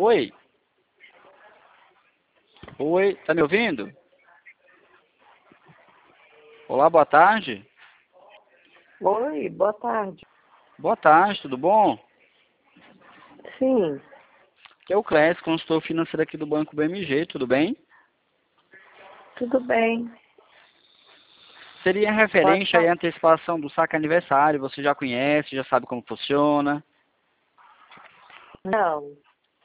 Oi? Oi, tá me ouvindo? Olá, boa tarde. Oi, boa tarde. Boa tarde, tudo bom? Sim, Aqui é o Clécio, consultor financeiro aqui do Banco BMG, tudo bem? tudo bem. Seria Pode referente aí falar. à antecipação do saque aniversário, você já conhece, já sabe como funciona. Não,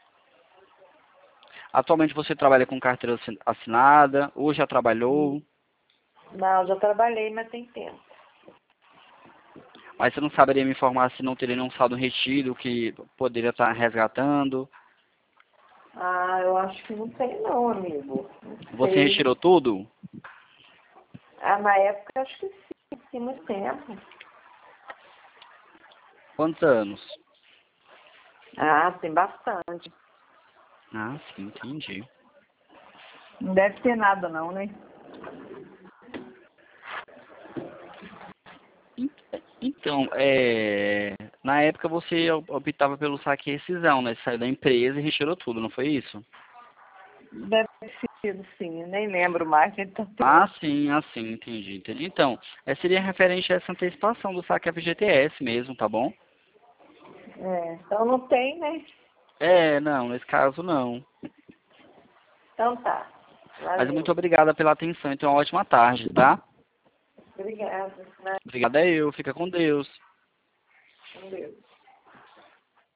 Atualmente você trabalha com carteira assinada, ou já trabalhou, não, já trabalhei, mas tem tempo. mas você não saberia me informar se não teria nenhum saldo retido que poderia estar resgatando. Ah, eu acho que não tem não, amigo. Não Você sei. retirou tudo? Ah, na época acho que sim, tem muito tempo. Quantos anos? Ah, tem bastante. Ah, sim, entendi. Não deve ter nada não, né? Então, na época você optava pelo saque e rescisão, né? Você saiu da empresa e retirou tudo, não foi isso? Deve ter sido sim, eu nem lembro mais, então. Ah, sim, entendi. Então, seria referente a essa antecipação do saque FGTS mesmo, tá bom? Então não tem, né? Não, nesse caso não. Então tá. Mas muito Valeu. obrigada pela atenção, então uma ótima tarde, tá? Obrigada. Obrigada eu, fica com Deus. Valeu.